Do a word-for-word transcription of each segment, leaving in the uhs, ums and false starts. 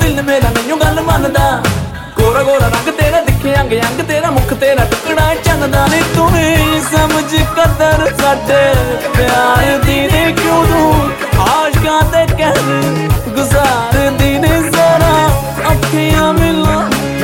दिल मेरा नहीं गल मनदा। गोरा गोरा रंग तेरा दिखे अंग अंग तेरा मुख तेरा टुकड़ा चंदा। नी तू नहीं समझ कदर साडे प्यार दी ने क्यों तू आशकां ते कहर गुजार दी ने जरा अखियां मिला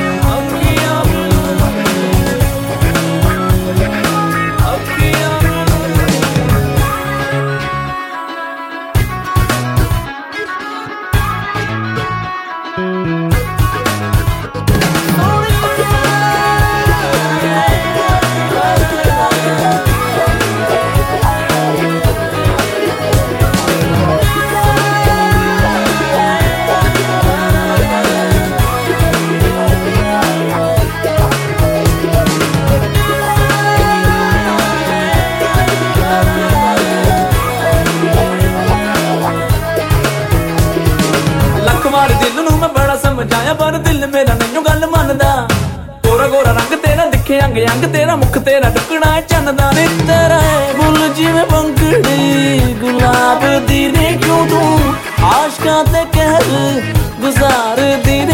दिल नू मैं बड़ा समझाया पर दिल मेरा नहीं गल मनदा। गोरा गोरा रंग तेरा दिखे अंग अंग तेरा मुख तेरा टुकड़ा चंदा। नी तेरा बुल जिवें पंखड़ी गुलाब दी ने क्यों तू आशकां ते कहर गुजार दी